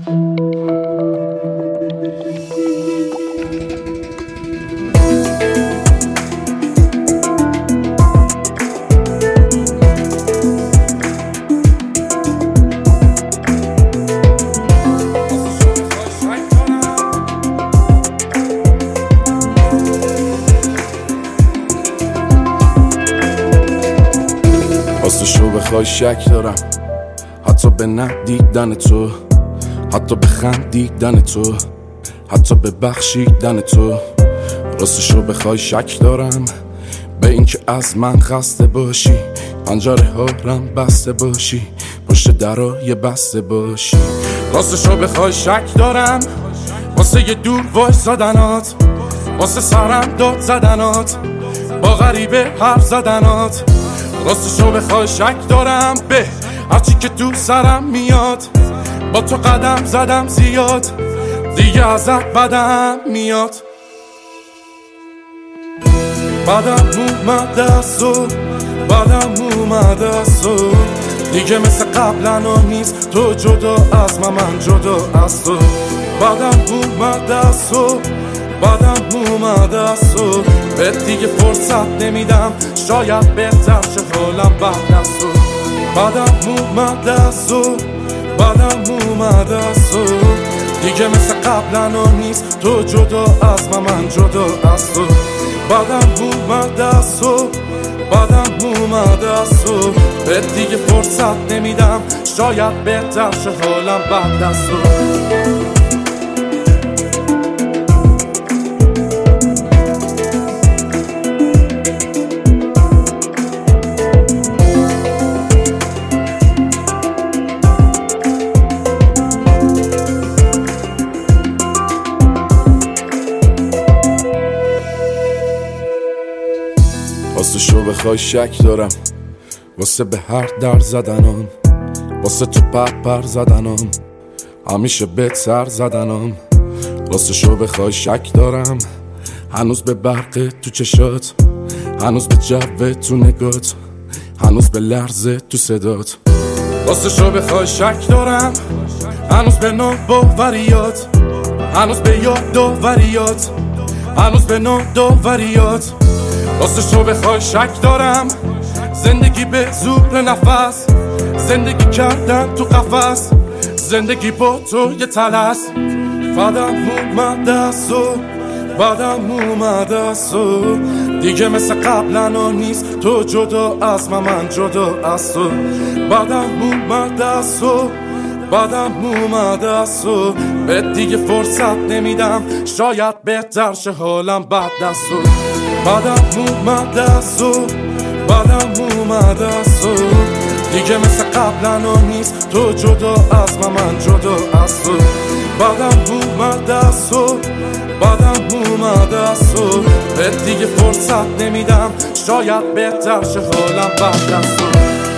راستشو بخوای شک دارم، حتی به ندیدن تو، حتی به خندیدن تو، حتی به بخشیدن تو. راستشو بخوای شک دارم به اینکه از من خسته باشی، پنجره ها رم بسته باشی، پشت درای بسته باشی. راستشو بخوای شک دارم واسه یه دور وای زدنات، واسه سرم داد زدنات، با غریبه حرف زدنات. راستشو بخوای شک دارم به هرچی که تو سرم میاد، با تو قدم زدم زیاد، دیگه ازت بدم میاد. بدم اومده از تو، بدم اومده از تو، دیگه مثل قبلنا نیست تو جدا از من جدا از تو. بدم اومده از تو، بدم اومده از تو، به دیگه فرصت نمیدم، شاید بهتر شه حالم بعد از تو. بدم اومده از تو، بدم اومده از تو، دیگه مثل قبلنا نیست تو جدا از من جدا از تو. بدم اومده از تو، بدم اومده از تو، به دیگه فرصت نمیدم، شاید بهتر شه حالم بعد از تو. راستشو بخوای شک دارم واسه به هر در زدنم، واسه تو پر زدنم، همیشه بهت سر زدنم. راستشو بخوای شک دارم هنوز به برق تو چشات، هنوز به جو تو نگات، هنوز به لرزه تو صدات. راستشو بخوای شک دارم هنوز به ناباوریات، هنوز به یادآوریات، هنوز به ناداوریات. راستشو بخوای شک دارم زندگی به زور نفس، زندگی کردن تو قفس، زندگی با تو یه طلس. بدم اومده از تو، بدم اومده از تو، دیگه مثل قبلنا نیست تو جدا از من جدا از تو. بدم اومده از تو، بدم اومده از تو، به دیگه فرصت نمیدم، شاید بهتر شه حالم بعد از تو. بدم اومده از تو، بدم اومده از تو، دیگه مثل قبلنا نیست تو جدا از من جدا از تو. بدم اومده از تو، بدم اومده از تو، به دیگه فرصت نمیدم، شاید بهتر شه حالم بعد از تو.